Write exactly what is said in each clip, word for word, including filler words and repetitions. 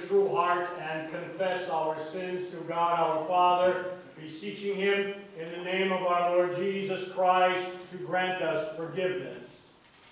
true heart and confess our sins to God our Father, beseeching him in the name of our Lord Jesus Christ to grant us forgiveness.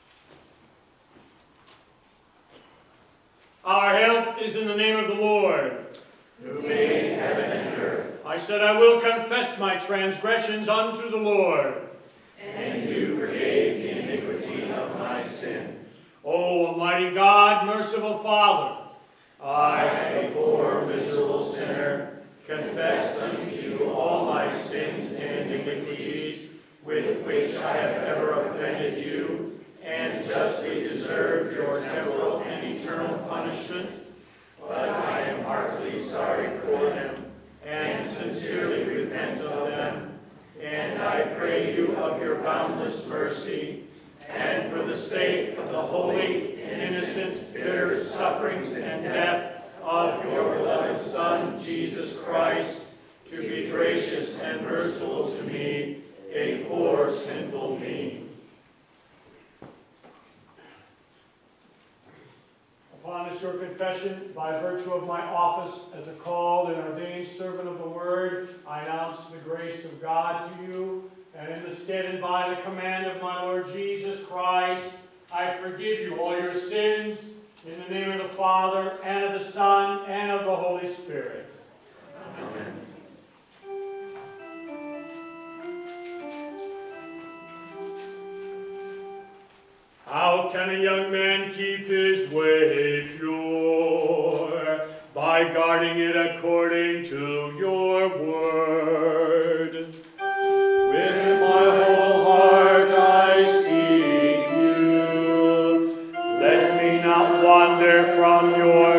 Our help is in the name of the Lord, who made heaven and earth. I said, I will confess my transgressions unto the Lord. And you forgave the iniquity of my sin. O Almighty God, merciful Father, I, a poor, miserable sinner, confess unto you all my sins and iniquities, with which I have ever offended you, and justly deserved your temporal and eternal punishment. But I am heartily sorry for them, and sincerely repent of them. And I pray you of your boundless mercy, and for the sake of the holy, innocent, bitter sufferings and death of your beloved Son, Jesus Christ, to be gracious and merciful to me, a poor, sinful being. Upon this your confession, by virtue of my office as a called and ordained servant of the Word, I announce the grace of God to you, and in the stead and by the command of my Lord Jesus Christ, I forgive you all your sins, in the name of the Father, and of the Son, and of the Holy Spirit. Amen. How can a young man keep his way pure? By guarding it according to your word. With my whole heart I seek you. Let me not wander from your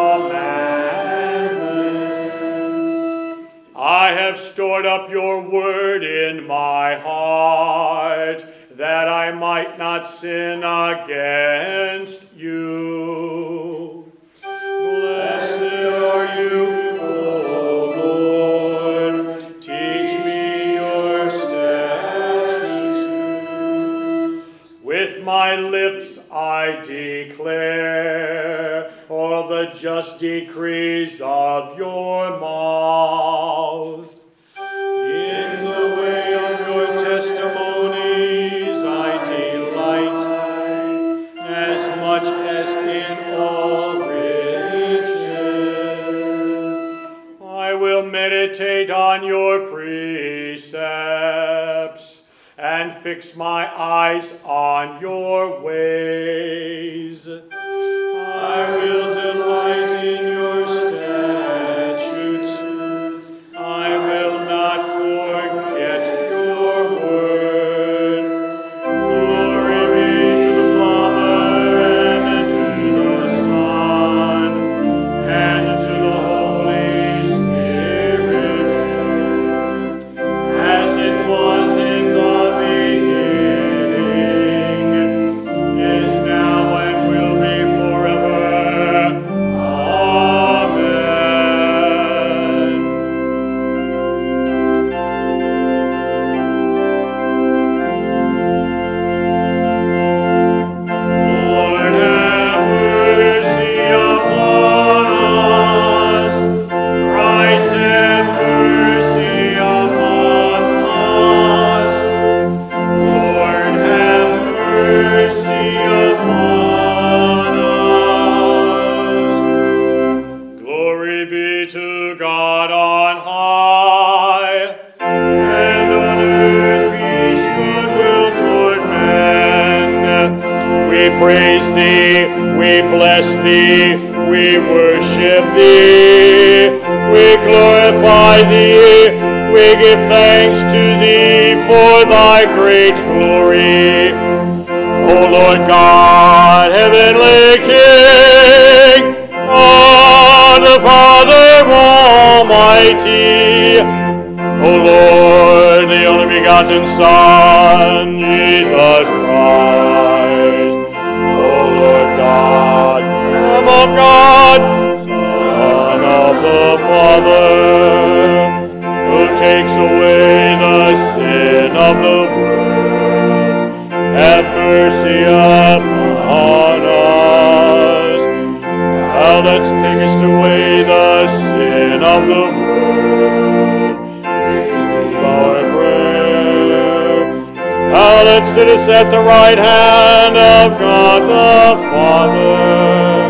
commandments. I have stored up your word in my heart, that I might not sin against you. Blessed are you, O Lord. Teach me your statutes. With my lips I declare all the just decrees of your mouth. In the way of your testimonies I delight, as much as in all riches. I will meditate on your precepts, and fix my eyes on your ways. I will delight in your statutes. I will not forget your word. Glory be to the Father, and to the Son, and to the Holy Spirit, as it was in the beginning, is now, and will be forever. Amen. Lord, have mercy upon us. Christ, have mercy upon us. Lord, have mercy upon us. Glory be to God on high, and on earth peace, goodwill toward men. We praise thee, we bless thee, we worship thee, we glorify thee, we give thanks to thee for thy great glory. O Lord God, heavenly King, God the Father Almighty, O Lord, the only begotten Son, Jesus Christ, O Lord God, Lamb of God, Son of the Father, who takes away the sin of the world, have mercy upon us. Thou that's brings away the sin of the world. Receive our prayer. Thou that sittest at the right hand of God the Father,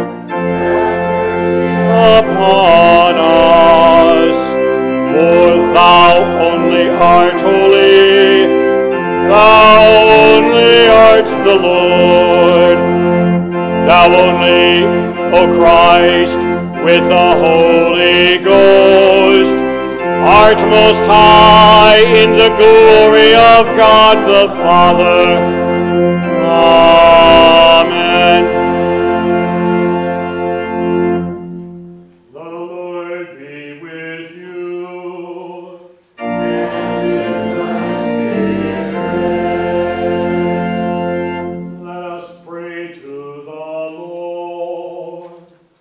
upon us, for thou only art holy, thou only art the Lord, thou only, O Christ, with the Holy Ghost, art most high in the glory of God the Father. Amen. The Lord be with you. Let us pray to the Lord.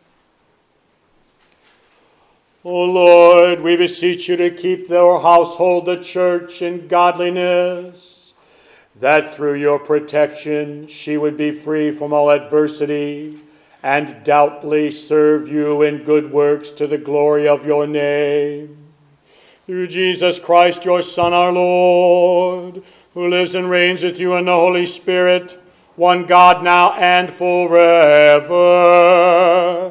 O Lord, we beseech you to keep our household, the church, in godliness, that through your protection she would be free from all adversity, and doubtly serve you in good works to the glory of your name. Through Jesus Christ, your Son, our Lord, who lives and reigns with you in the Holy Spirit, one God, now and forever.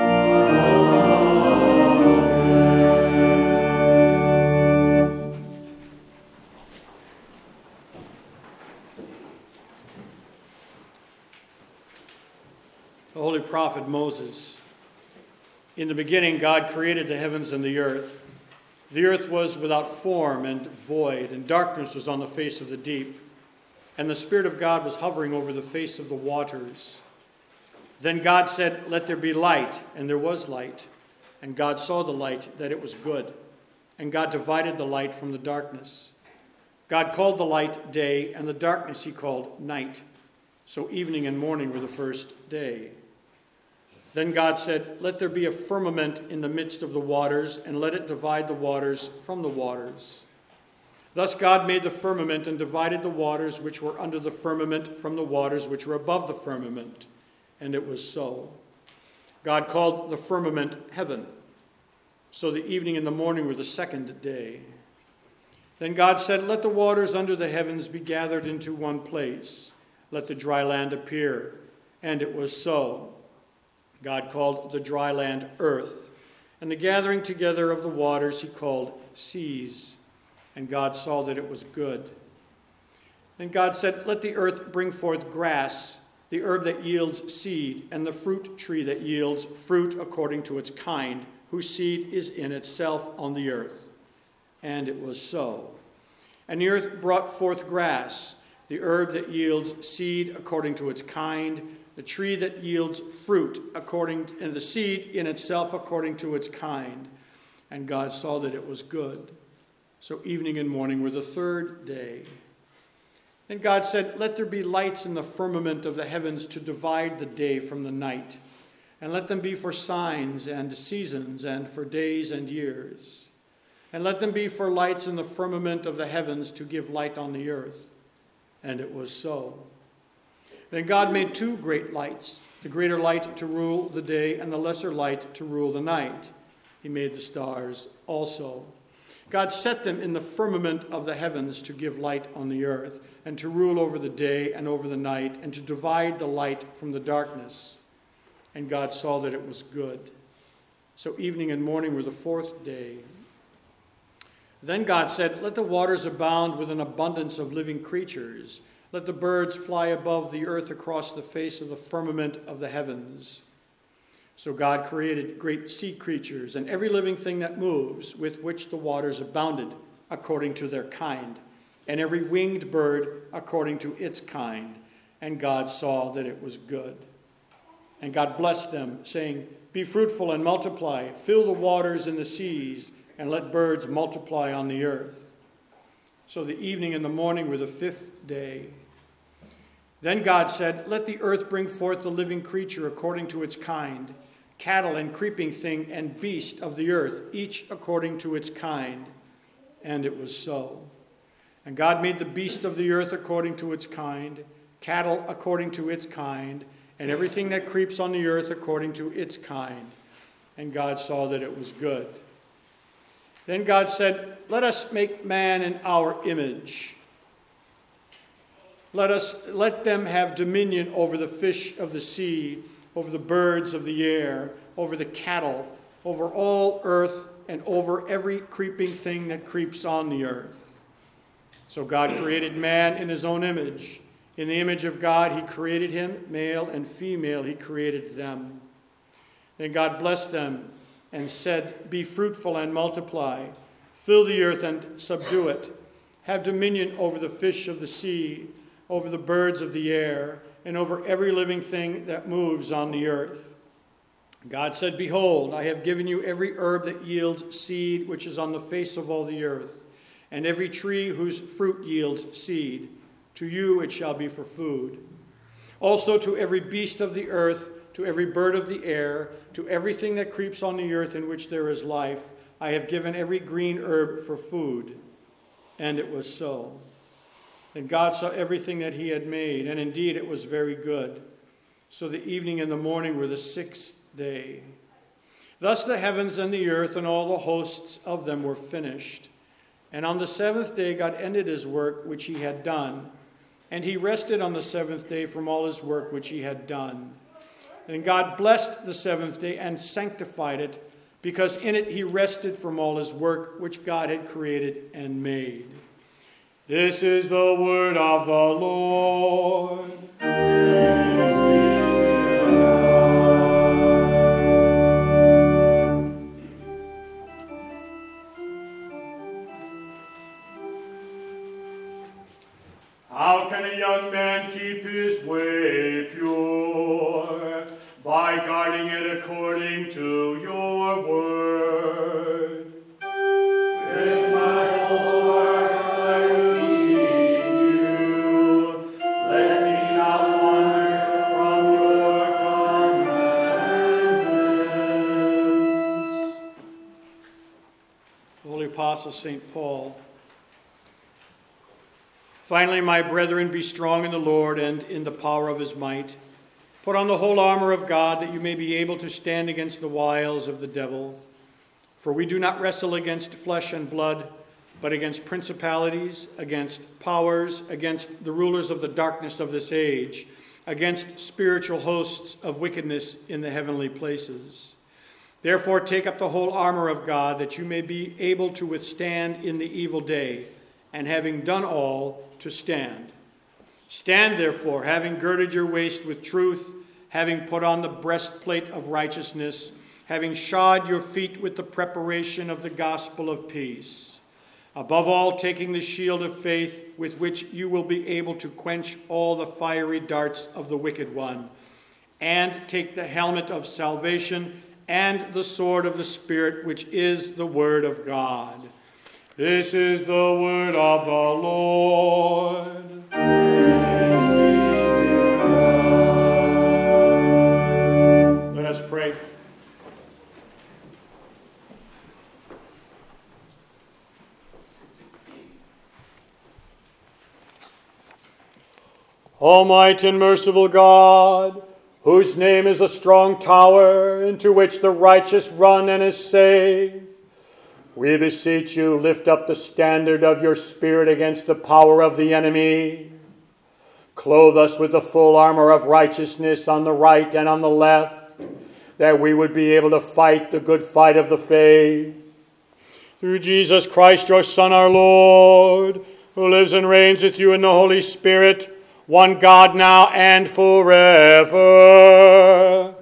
The holy prophet Moses. In the beginning, God created the heavens and the earth. The earth was without form and void, and darkness was on the face of the deep. And the Spirit of God was hovering over the face of the waters. Then God said, "Let there be light," and there was light. And God saw the light, that it was good. And God divided the light from the darkness. God called the light day, and the darkness he called night. So evening and morning were the first day. Then God said, "Let there be a firmament in the midst of the waters, and let it divide the waters from the waters." Thus God made the firmament and divided the waters which were under the firmament from the waters which were above the firmament. And it was so. God called the firmament heaven. So the evening and the morning were the second day. Then God said, "Let the waters under the heavens be gathered into one place. Let the dry land appear." And it was so. God called the dry land earth, and the gathering together of the waters he called seas. And God saw that it was good. Then God said, "Let the earth bring forth grass, the herb that yields seed, and the fruit tree that yields fruit according to its kind, whose seed is in itself on the earth." And it was so. And the earth brought forth grass, the herb that yields seed according to its kind, the tree that yields fruit according to, and the seed in itself according to its kind. And God saw that it was good. So evening and morning were the third day. And God said, "Let there be lights in the firmament of the heavens to divide the day from the night, and let them be for signs and seasons and for days and years. And let them be for lights in the firmament of the heavens to give light on the earth." And it was so. Then God made two great lights, the greater light to rule the day and the lesser light to rule the night. He made the stars also. God set them in the firmament of the heavens to give light on the earth, and to rule over the day and over the night, and to divide the light from the darkness. And God saw that it was good. So evening and morning were the fourth day. Then God said, "Let the waters abound with an abundance of living creatures. Let the birds fly above the earth across the face of the firmament of the heavens." So God created great sea creatures and every living thing that moves, with which the waters abounded, according to their kind, and every winged bird according to its kind. And God saw that it was good. And God blessed them, saying, "Be fruitful and multiply, fill the waters in the seas, and let birds multiply on the earth." So the evening and the morning were the fifth day. Then God said, "Let the earth bring forth the living creature according to its kind, cattle and creeping thing and beast of the earth, each according to its kind." And it was so. And God made the beast of the earth according to its kind, cattle according to its kind, and everything that creeps on the earth according to its kind. And God saw that it was good. Then God said, let us make man in our image. Let us let them have dominion over the fish of the sea, over the birds of the air, over the cattle, over all earth, and over every creeping thing that creeps on the earth. So God created man in his own image. In the image of God he created him, male and female he created them. Then God blessed them and said, be fruitful and multiply, fill the earth and subdue it, have dominion over the fish of the sea, over the birds of the air, and over every living thing that moves on the earth. God said, behold, I have given you every herb that yields seed, which is on the face of all the earth, and every tree whose fruit yields seed. To you it shall be for food. Also to every beast of the earth, to every bird of the air, to everything that creeps on the earth in which there is life, I have given every green herb for food. And it was so. And God saw everything that he had made, and indeed it was very good. So the evening and the morning were the sixth day. Thus the heavens and the earth and all the hosts of them were finished. And on the seventh day God ended his work which he had done, and he rested on the seventh day from all his work which he had done. And God blessed the seventh day and sanctified it, because in it he rested from all his work which God had created and made. This is the word of the Lord. How can a young man keep his way pure? By guarding it according to your word. With my whole heart I will seek you. Let me not wander from your commandments. The Holy Apostle Saint Paul. Finally, my brethren, be strong in the Lord and in the power of his might. Put on the whole armor of God, that you may be able to stand against the wiles of the devil. For we do not wrestle against flesh and blood, but against principalities, against powers, against the rulers of the darkness of this age, against spiritual hosts of wickedness in the heavenly places. Therefore, take up the whole armor of God, that you may be able to withstand in the evil day, and having done all, to stand. Stand therefore, having girded your waist with truth, having put on the breastplate of righteousness, having shod your feet with the preparation of the gospel of peace. Above all, taking the shield of faith, with which you will be able to quench all the fiery darts of the wicked one, and take the helmet of salvation and the sword of the Spirit, which is the word of God. This is the word of the Lord. Let us pray. Almighty and merciful God, whose name is a strong tower, into which the righteous run and is safe, we beseech you, lift up the standard of your Spirit against the power of the enemy. Clothe us with the full armor of righteousness on the right and on the left, that we would be able to fight the good fight of the faith. Through Jesus Christ, your Son, our Lord, who lives and reigns with you in the Holy Spirit, one God, now and forever.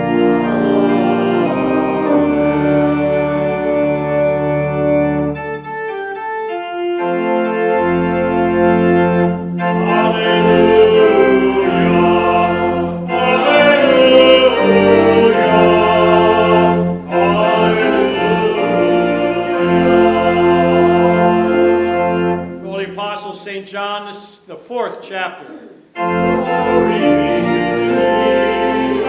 Saint John, the fourth chapter. Glory be to thee,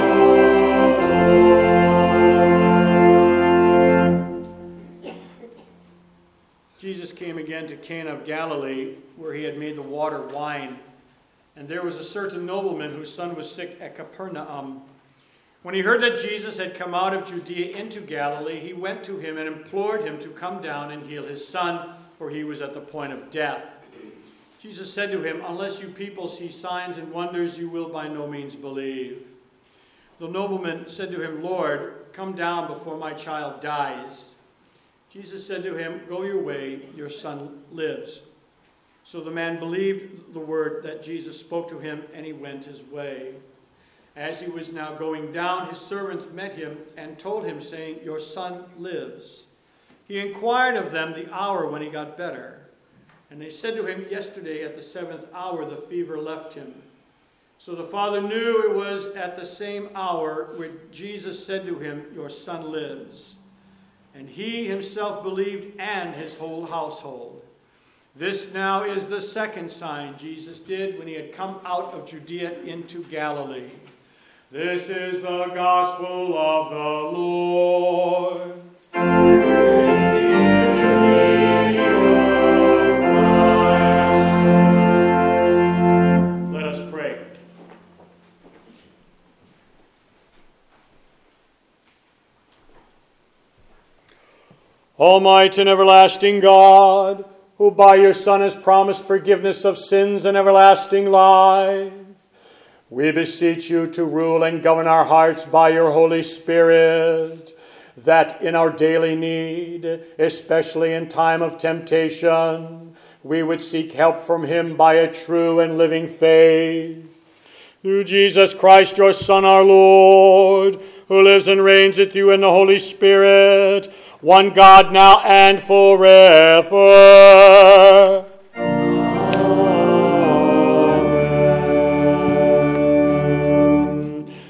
O Lord. Jesus came again to Cana of Galilee, where he had made the water wine. And there was a certain nobleman whose son was sick at Capernaum. When he heard that Jesus had come out of Judea into Galilee, he went to him and implored him to come down and heal his son, for he was at the point of death. Jesus said to him, "Unless you people see signs and wonders, you will by no means believe." The nobleman said to him, "Lord, come down before my child dies." Jesus said to him, "Go your way, your son lives." So the man believed the word that Jesus spoke to him, and he went his way. As he was now going down, his servants met him and told him, saying, "Your son lives." He inquired of them the hour when he got better. And they said to him, "Yesterday at the seventh hour the fever left him." So the father knew it was at the same hour when Jesus said to him, "Your son lives." And he himself believed, and his whole household. This now is the second sign Jesus did when he had come out of Judea into Galilee. This is the gospel of the Lord. Let us pray. Almighty and everlasting God, who by your Son has promised forgiveness of sins and everlasting life, we beseech you to rule and govern our hearts by your Holy Spirit, that in our daily need, especially in time of temptation, we would seek help from him by a true and living faith. Through Jesus Christ, your Son, our Lord, who lives and reigns with you in the Holy Spirit, one God, now and forever. Amen.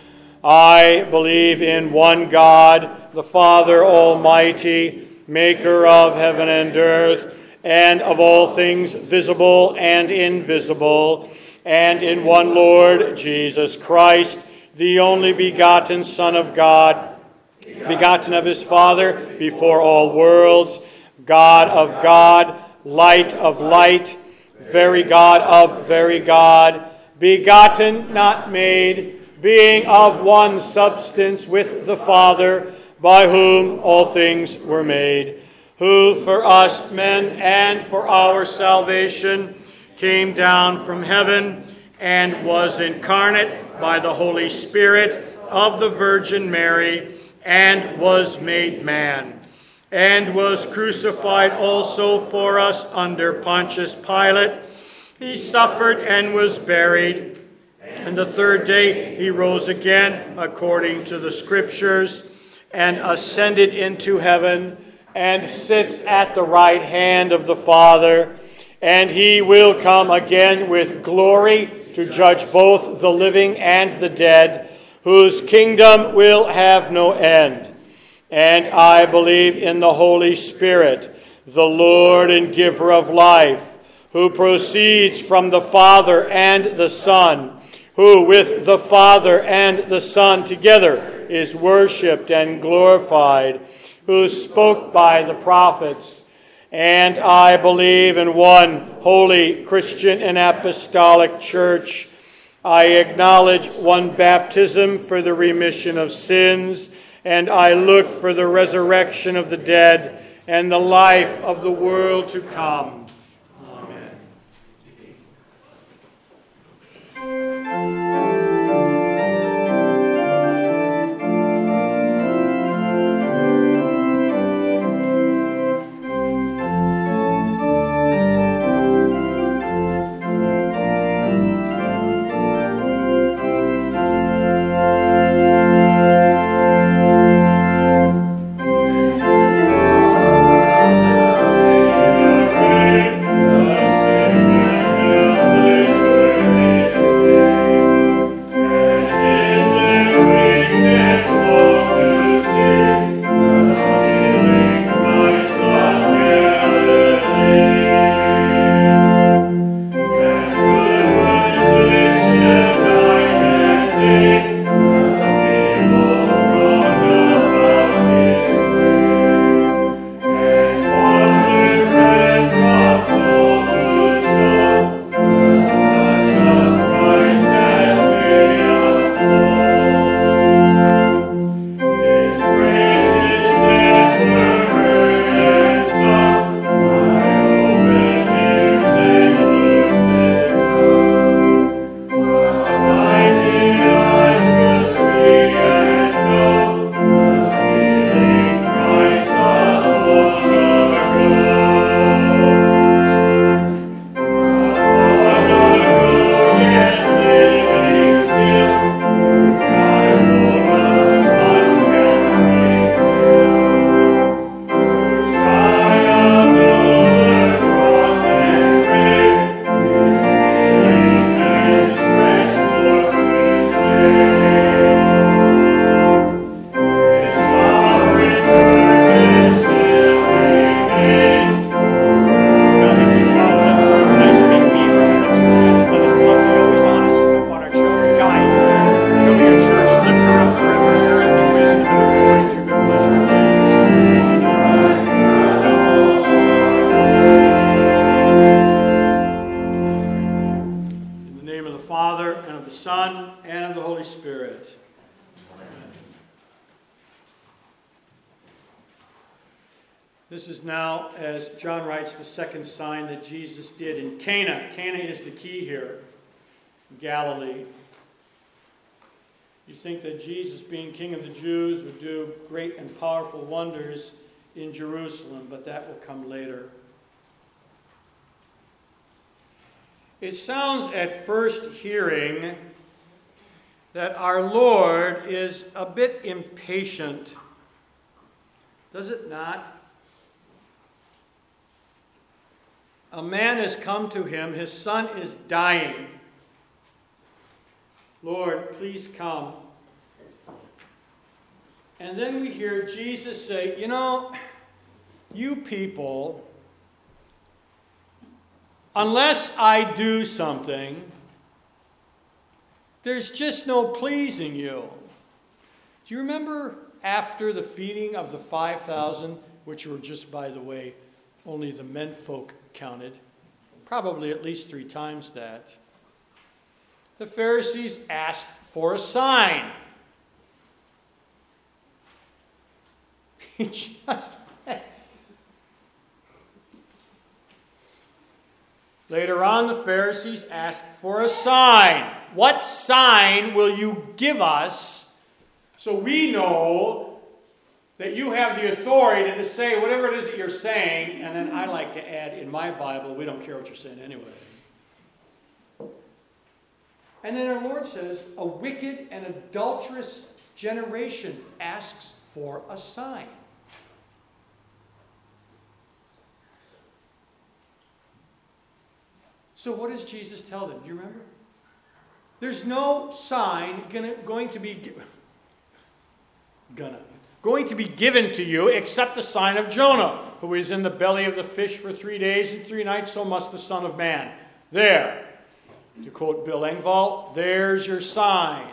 I believe in one God, the Father Almighty, maker of heaven and earth, and of all things visible and invisible, and in one Lord Jesus Christ, the only begotten Son of God, begotten of his Father before all worlds, God of God, light of light, very God of very God, begotten, not made, being of one substance with the Father, by whom all things were made, who for us men and for our salvation came down from heaven and was incarnate by the Holy Spirit of the Virgin Mary, and was made man, and was crucified also for us under Pontius Pilate. He suffered and was buried, and the third day he rose again according to the Scriptures, and ascended into heaven, and sits at the right hand of the Father, and he will come again with glory to judge both the living and the dead, whose kingdom will have no end. And I believe in the Holy Spirit, the Lord and giver of life, who proceeds from the Father and the Son, who with the Father and the Son together is worshipped and glorified, who spoke by the prophets. And I believe in one holy Christian and apostolic church. I acknowledge one baptism for the remission of sins, and I look for the resurrection of the dead and the life of the world to come. Amen. This is now, as John writes, the second sign that Jesus did in Cana. Cana is the key here, Galilee. You think that Jesus, being King of the Jews, would do great and powerful wonders in Jerusalem, but that will come later. It sounds at first hearing that our Lord is a bit impatient. Does it not? A man has come to him, his son is dying. Lord, please come. And then we hear Jesus say, you know, you people, unless I do something, there's just no pleasing you. Do you remember after the feeding of the five thousand, which were just, by the way, only the men folk counted, probably at least three times that, the Pharisees asked for a sign. He just... Later on, the Pharisees asked for a sign. What sign will you give us so we know that you have the authority to say whatever it is that you're saying? And then I like to add, in my Bible, we don't care what you're saying anyway. And then our Lord says, a wicked and adulterous generation asks for a sign. So what does Jesus tell them? Do you remember? There's no sign gonna, going to be gonna, going to be given to you except the sign of Jonah, who is in the belly of the fish for three days and three nights, so must the Son of Man. There. To quote Bill Engvall, there's your sign.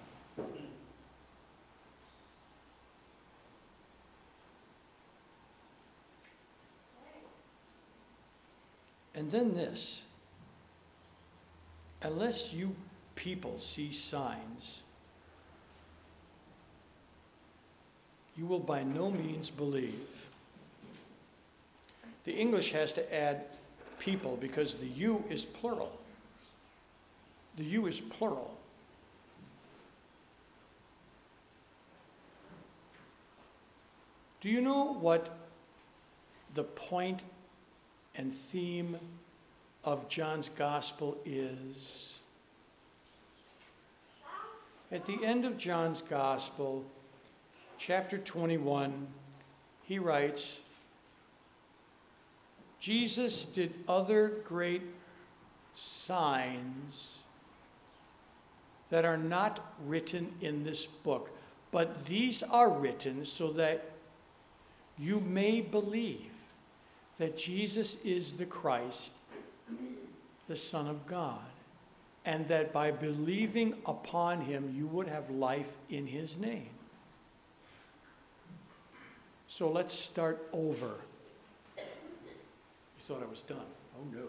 And then this. Unless you people see signs, you will by no means believe. The English has to add people because the you is plural. The you is plural. Do you know what the point and theme of John's Gospel is? At the end of John's Gospel, chapter twenty-one, he writes, Jesus did other great signs that are not written in this book, but these are written so that you may believe that Jesus is the Christ, the Son of God, and that by believing upon him you would have life in his name. So let's start over. You thought I was done. Oh no.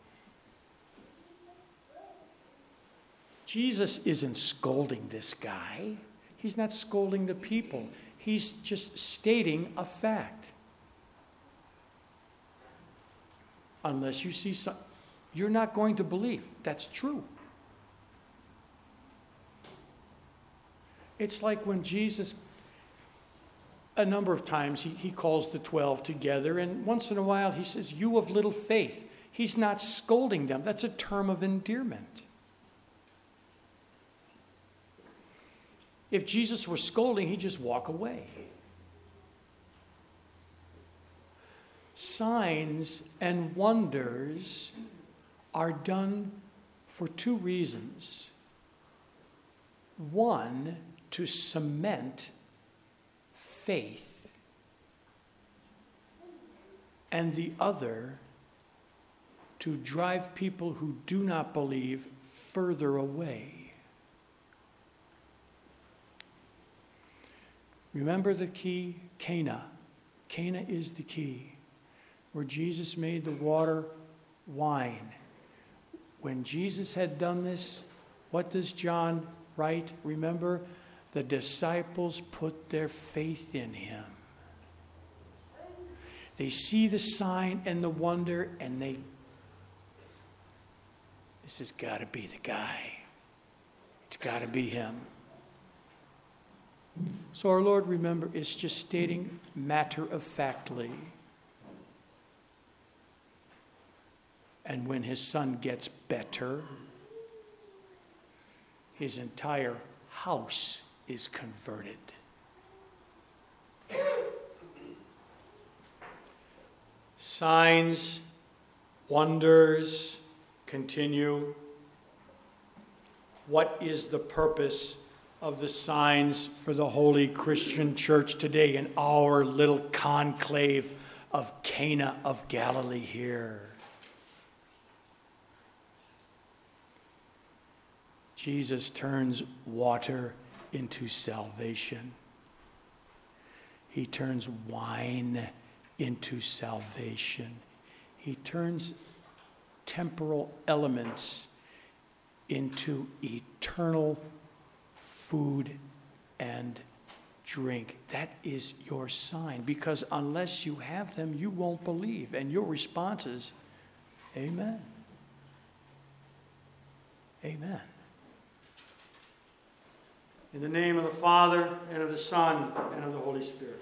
Jesus isn't scolding this guy. He's not scolding the people. He's just stating a fact. Unless you see some, you're not going to believe. That's true. It's like when Jesus, a number of times, he, he calls the twelve together, and once in a while he says, you of little faith. He's not scolding them. That's a term of endearment. If Jesus were scolding, he'd just walk away. Signs and wonders are done for two reasons. One, to cement faith. And the other, to drive people who do not believe further away. Remember the key? Cana. Cana is the key, where Jesus made the water wine. When Jesus had done this, what does John write? Remember, the disciples put their faith in him. They see the sign and the wonder, and they, this has got to be the guy. It's got to be him. So our Lord, remember, is just stating matter-of-factly. And when his son gets better, his entire house is converted. Signs, wonders continue. What is the purpose of the signs for the Holy Christian Church today in our little conclave of Cana of Galilee here? Jesus turns water into salvation. He turns wine into salvation. He turns temporal elements into eternal food and drink. That is your sign, because unless you have them, you won't believe. And your response is, amen. Amen. In the name of the Father, and of the Son, and of the Holy Spirit.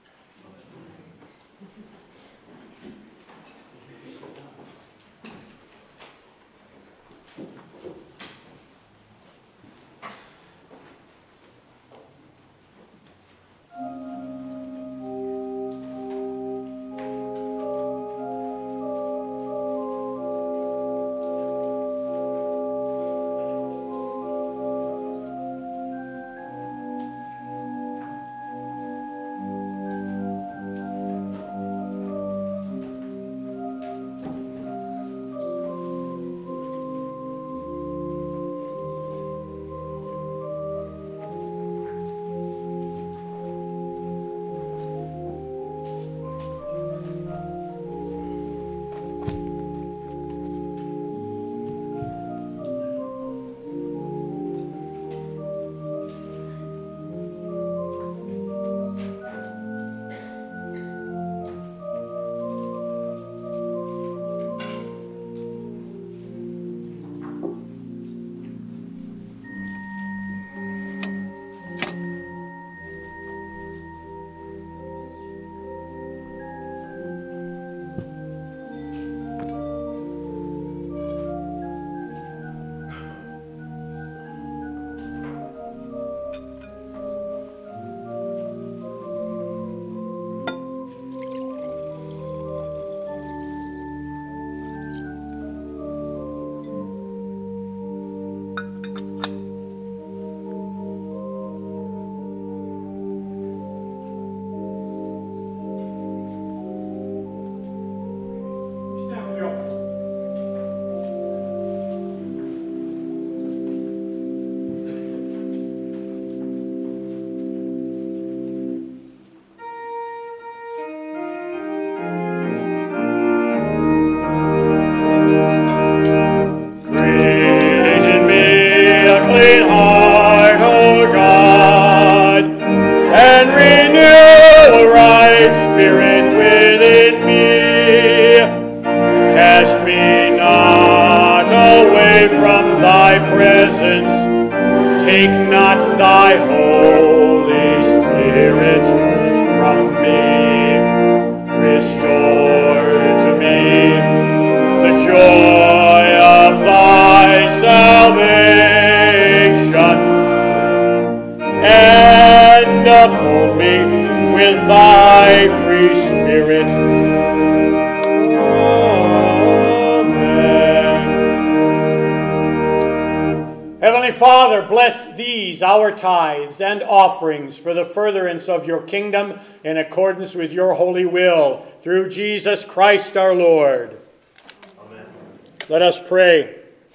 Our tithes and offerings for the furtherance of your kingdom in accordance with your holy will, through Jesus Christ our Lord. Amen. Let us pray.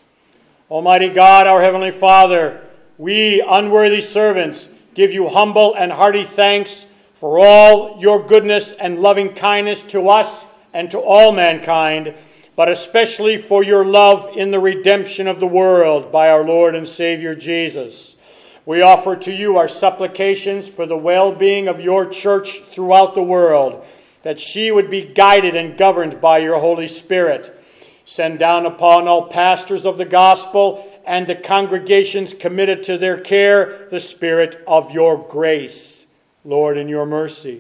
Almighty God, our heavenly Father, we unworthy servants give you humble and hearty thanks for all your goodness and loving kindness to us and to all mankind, but especially for your love in the redemption of the world by our Lord and Savior Jesus. We offer to you our supplications for the well-being of your church throughout the world, that she would be guided and governed by your Holy Spirit. Send down upon all pastors of the gospel and the congregations committed to their care the Spirit of your grace. Lord, in your mercy.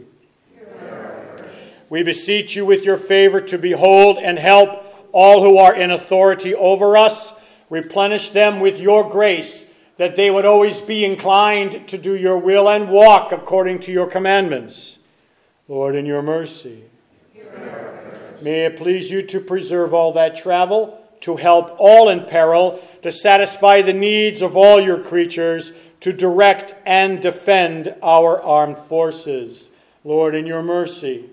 We beseech you with your favor to behold and help all who are in authority over us. Replenish them with your grace, that they would always be inclined to do your will and walk according to your commandments. Lord, in your mercy. May it please you to preserve all that travel, to help all in peril, to satisfy the needs of all your creatures, to direct and defend our armed forces. Lord, in your mercy.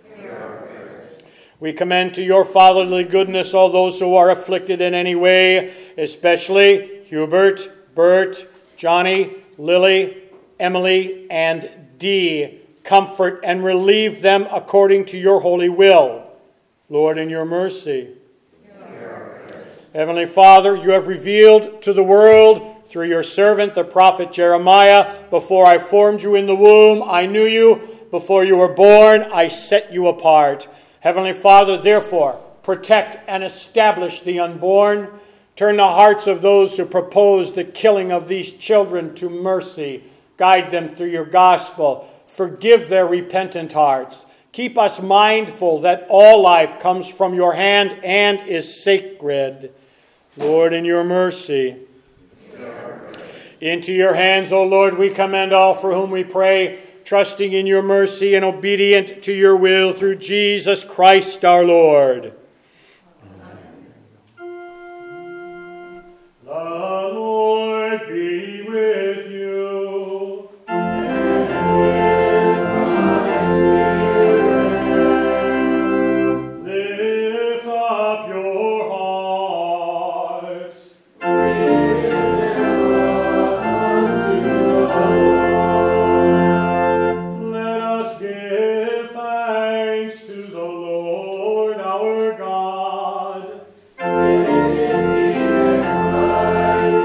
We commend to your fatherly goodness all those who are afflicted in any way, especially Hubert, Bert, Johnny, Lily, Emily, and Dee. Comfort and relieve them according to your holy will. Lord, in your mercy. Heavenly Father, you have revealed to the world through your servant, the prophet Jeremiah, before I formed you in the womb, I knew you. Before you were born, I set you apart. Heavenly Father, therefore, protect and establish the unborn. Turn the hearts of those who propose the killing of these children to mercy. Guide them through your gospel. Forgive their repentant hearts. Keep us mindful that all life comes from your hand and is sacred. Lord, in your mercy. Into your hands, O Lord, we commend all for whom we pray, trusting in your mercy and obedient to your will through Jesus Christ our Lord. Amen. The Lord be with you. And with thy spirit. Lift up your hearts. Lift them up unto the Lord. Let us give thanks to the Lord our God. It is his right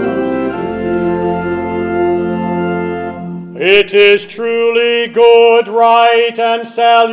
so to do. It is truly good, right, and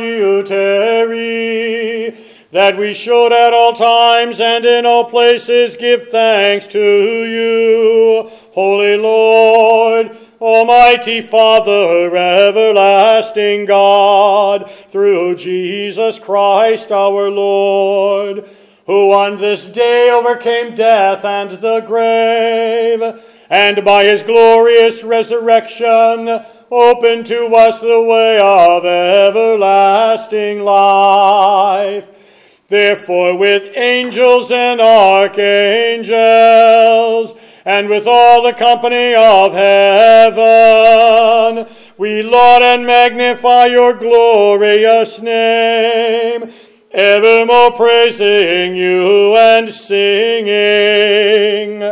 salutary that we should at all times and in all places give thanks to you, Holy Lord, Almighty Father, everlasting God, through Jesus Christ our Lord, who on this day overcame death and the grave, and by his glorious resurrection opened to us the way of everlasting life. Therefore, with angels and archangels, and with all the company of heaven, we laud and magnify your glorious name, evermore praising you and singing,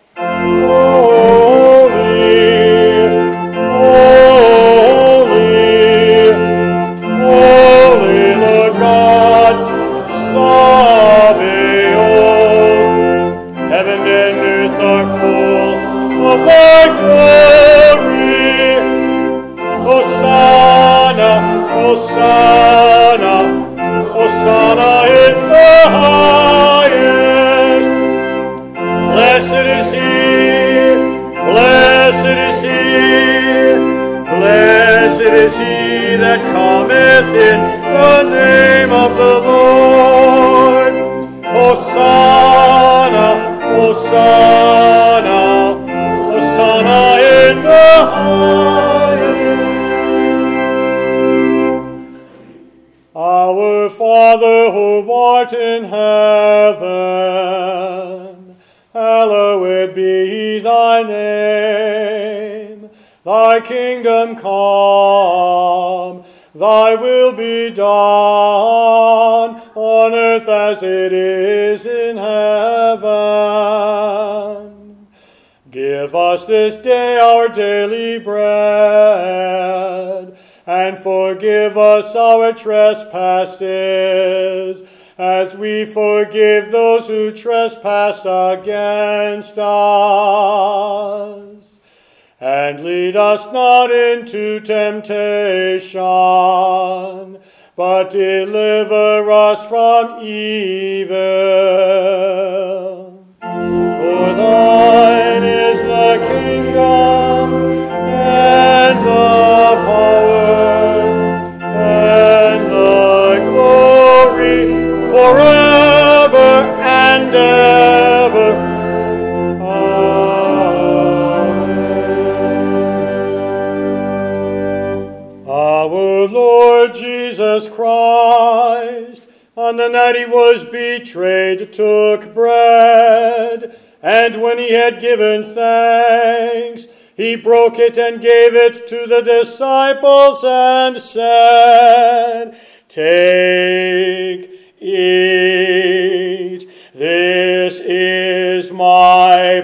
Holy, holy, holy Lord God, Sabaoth. Heaven and earth are full of thy glory. Hosanna, Hosanna, Hosanna in the highest. Blessed is he, blessed is he, blessed is he that cometh in the name of the Lord. Hosanna, Hosanna, Hosanna in the highest. Our Father who art in heaven, hallowed be thy name. Thy kingdom come, thy will be done, on earth as it is in heaven. Give us this day our daily bread, and forgive us our trespasses, as we forgive those who trespass against us. And lead us not into temptation, but deliver us from evil. For thine is the kingdom and the power and the glory forever and ever. Amen. Our Lord Jesus Christ, on the night he was betrayed, took bread, and when he had given thanks, he broke it and gave it to the disciples and said, "Take, eat, this is my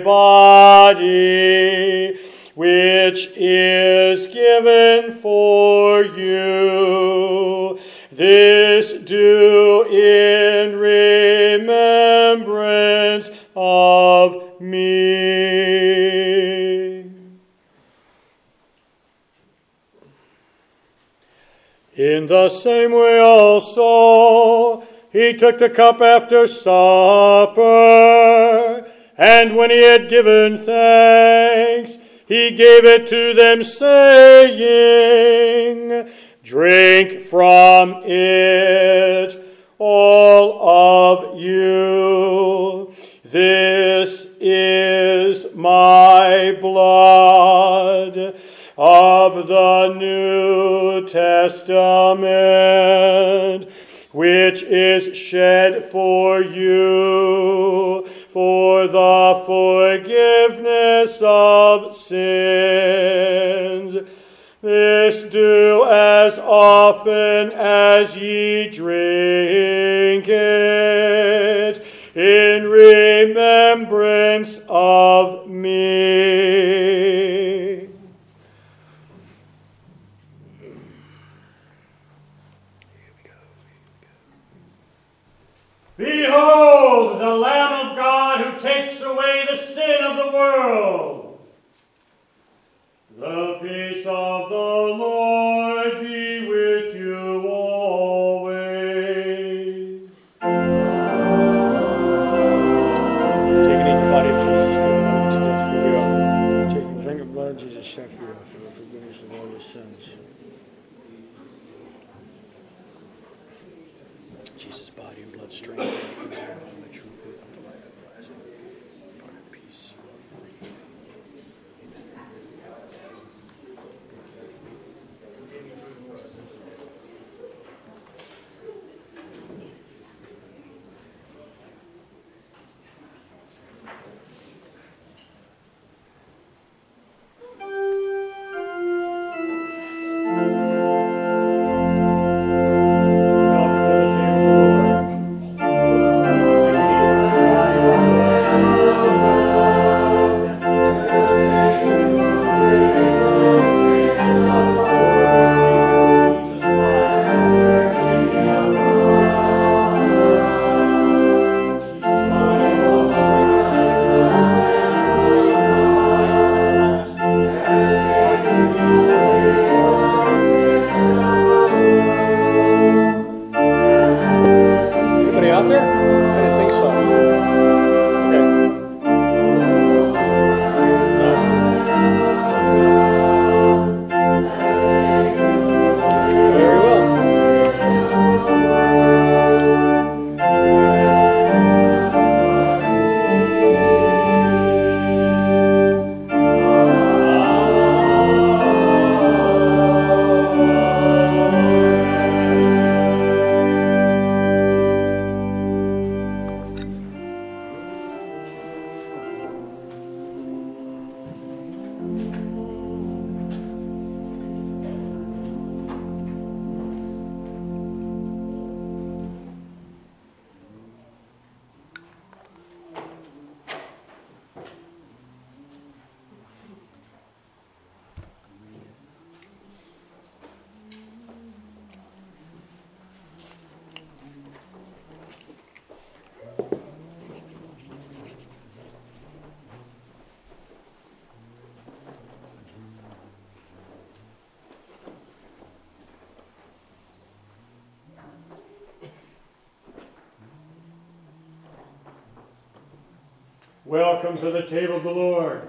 body, which is given for you. This do in remembrance of me." In the same way also, he took the cup after supper, and when he had given thanks, he gave it to them, saying, "Drink from it, all of you. This is my blood of the New Testament, which is shed for you for the forgiveness of sins. This do as often as ye drink it in remembrance of me." Behold the Lamb of God who takes away the sin of the world. The peace of the Lord be with you always. Take and eat the body of Jesus, given over to death for you. Take and drink the blood of Jesus, shed for you, for the forgiveness of all your sins. Jesus' body and blood strength, my true faith unto life everlasting. Lord, peace. Welcome to the table, Lord. Welcome to the table of the Lord.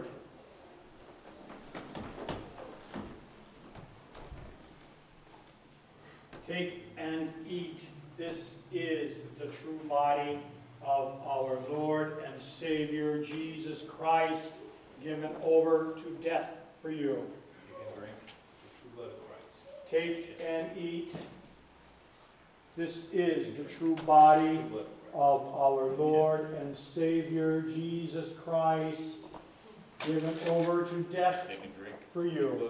Take and eat. This is the true body of our Lord and Savior Jesus Christ, given over to death for you. Take and eat. This is the true body of our Lord and Savior Jesus Christ, given over to death for you.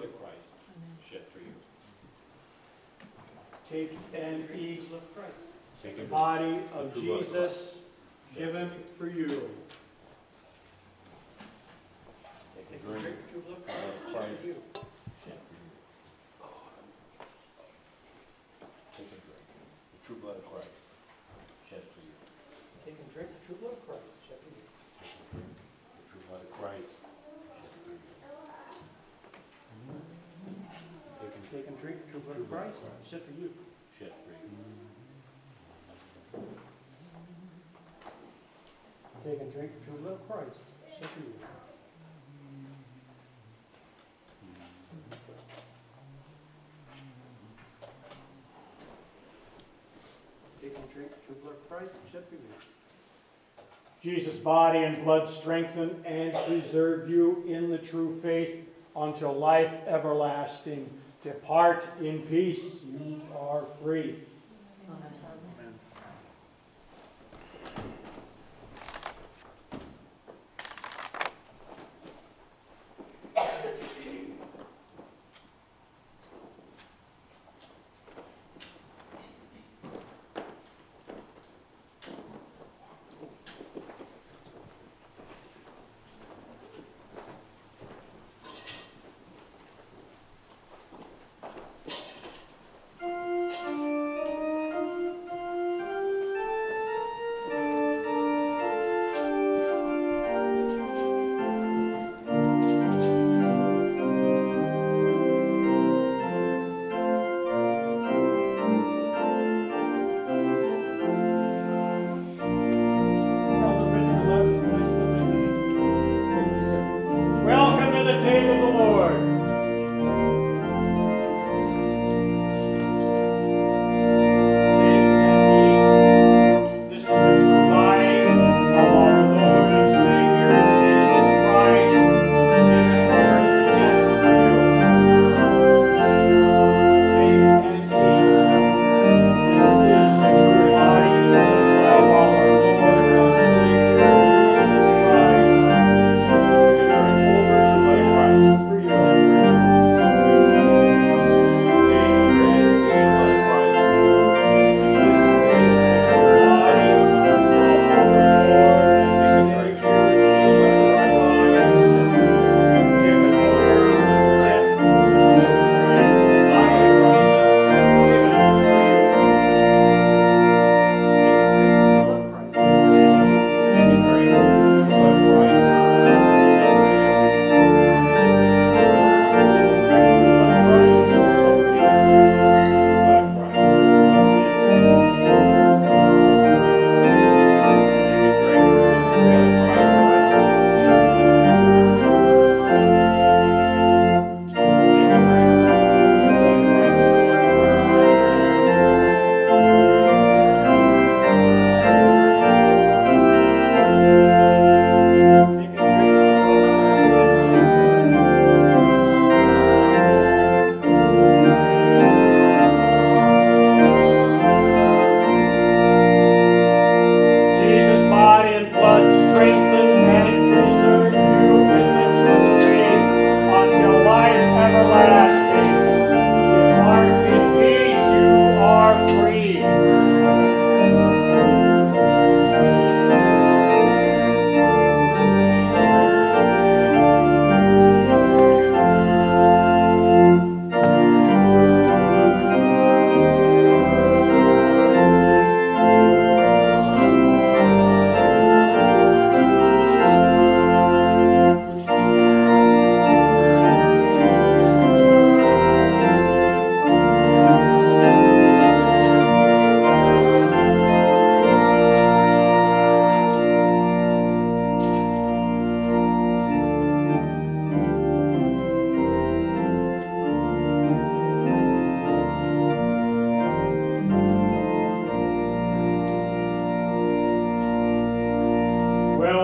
Take and eat the body of Jesus, given for you. Take and drink the true blood of Christ shed for you. Take and drink the true blood of Christ shed for you. Take and drink the true blood of Christ, shed for you. The true blood of Christ shed for you. Take and Take and drink the true blood of Christ, shed for you. shed for you. Take and drink the true blood of Christ, shed for you. Take and drink the true blood of Christ, shed for you. Jesus' body and blood strengthen and preserve you in the true faith until life everlasting. Depart in peace. You are free. Amen.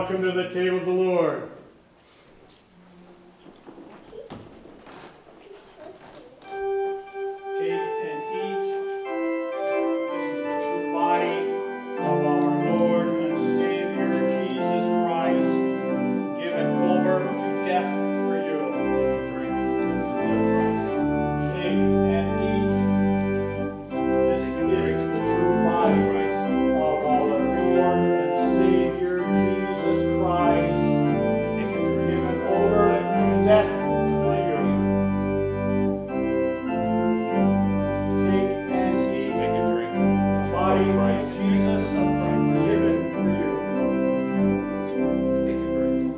welcome to the table of the Lord. Take and eat. This is the true body of our Lord and Savior Jesus Christ, given over to death for you. Take and eat. This is the true body of our Lord and Savior Jesus Christ, given over to death for you. Take and eat. Take and drink. The body of Jesus given for you. Take and drink.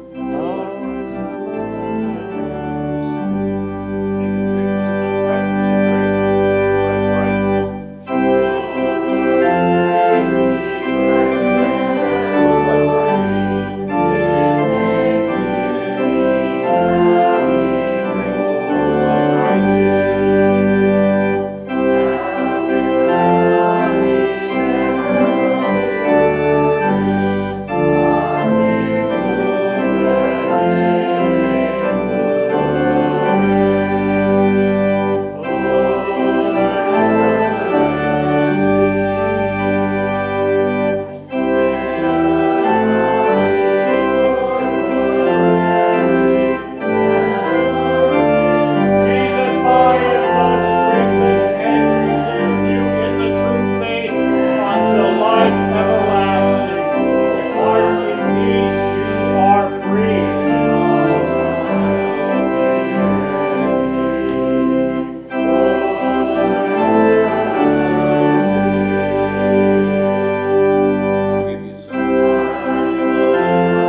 Jesus' body and blood strengthen and preserve you in the true faith until life everlasting. Depart in peace, you are free. Give you some.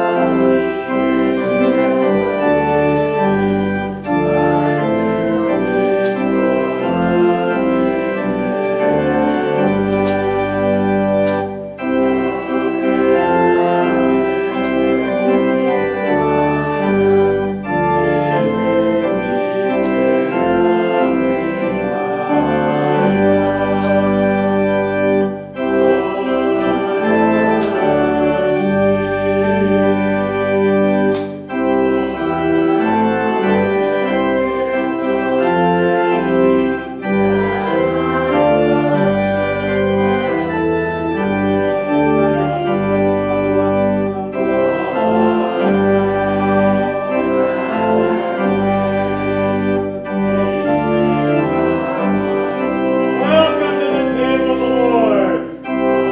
Welcome to the table of the Lord.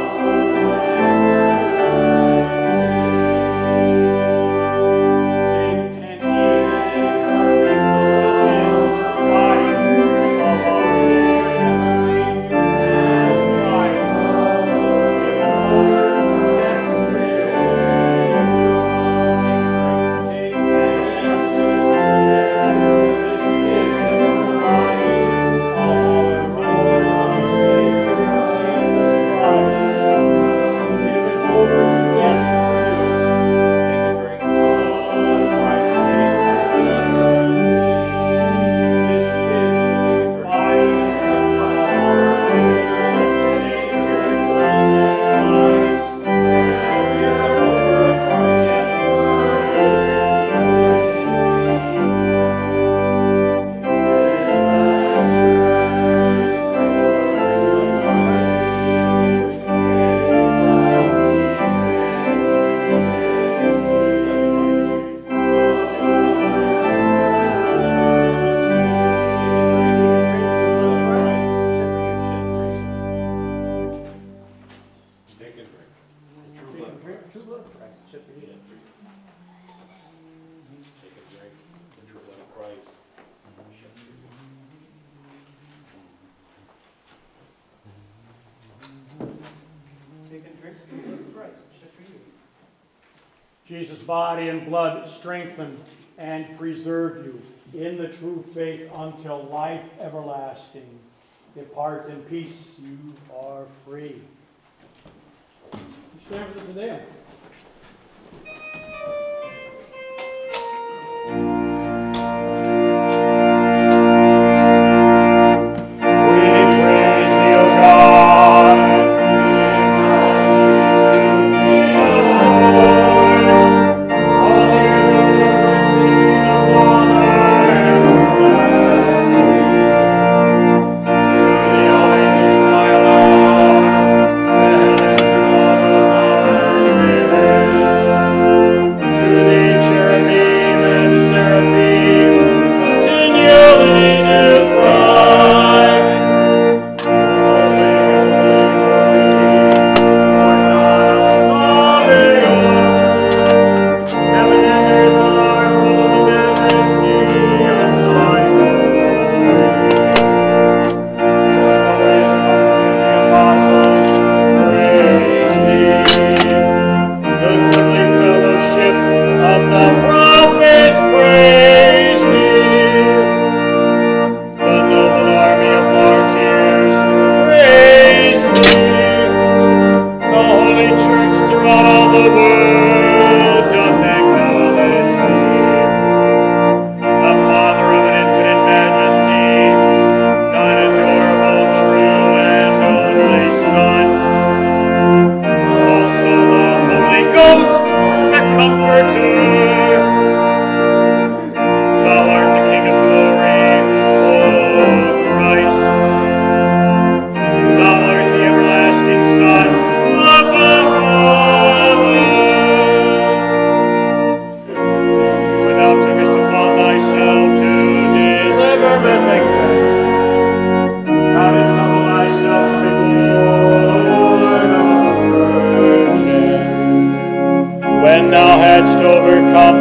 Take and eat. This is the true body of our Lord and Savior Jesus Christ, given over to death for you. Take and eat. This is the true body of our Lord and Savior Jesus Christ, given over to death for you. Take and drink. Take and drink. The true blood of Christ. Shed for you. Take and drink. The true blood of Christ. Shed for you. Take and drink the blood of Christ, shed for you. Jesus' body and blood strengthen and preserve you in the true faith until life everlasting. Depart in peace, you are free. Stand for the Te Deum. God.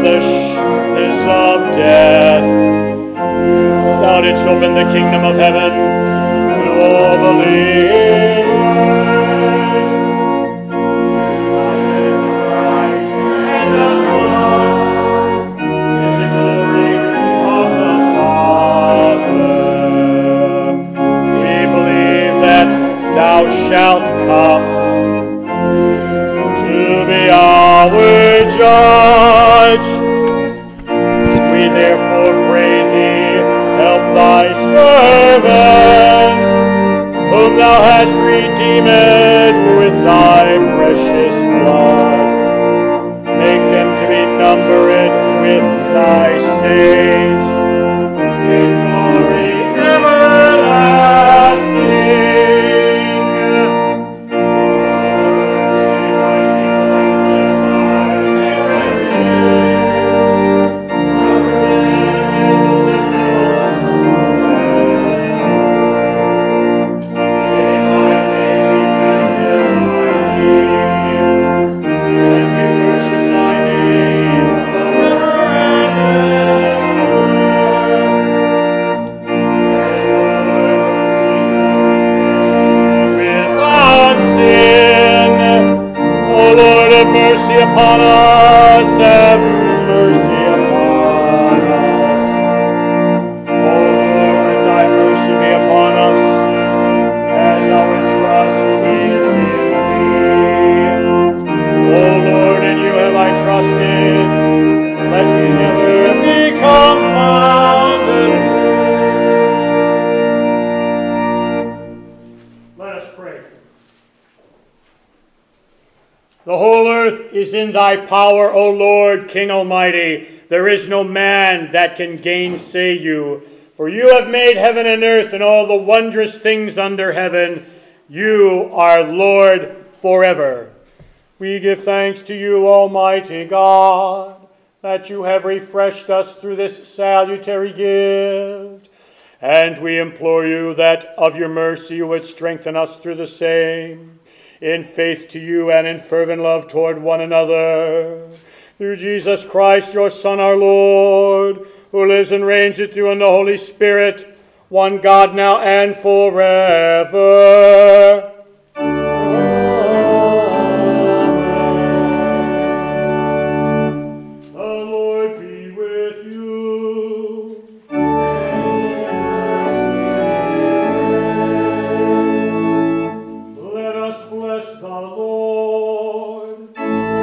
the shadows of death. Thou didst open the kingdom of heaven to all believers. And the Lord, in the glory of the Father, we believe that thou shalt come to be our judge. We therefore pray thee, help thy servants, whom thou hast redeemed with thy precious blood. Make them to be numbered with thy saints in glory everlasting. Mercy upon us, have mercy upon us. O Lord, let thy mercy be upon us, as our trust is in thee. O Lord, in you have I trusted, let me never be confounded. Let us pray. The whole earth is in thy power, O Lord, King Almighty. There is no man that can gainsay you. For you have made heaven and earth and all the wondrous things under heaven. You are Lord forever. We give thanks to you, Almighty God, that you have refreshed us through this salutary gift. And we implore you that of your mercy you would strengthen us through the same, in faith to you and in fervent love toward one another. Through Jesus Christ, your Son, our Lord, who lives and reigns with you in the Holy Spirit, one God now and forever. Amen. The Lord be with you. Let us bless the Lord.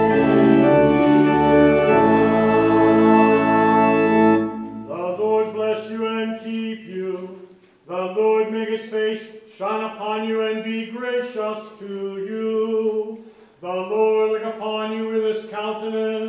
The Lord bless you and keep you. The Lord make his face shine upon you and be gracious to you. The Lord look upon you with his countenance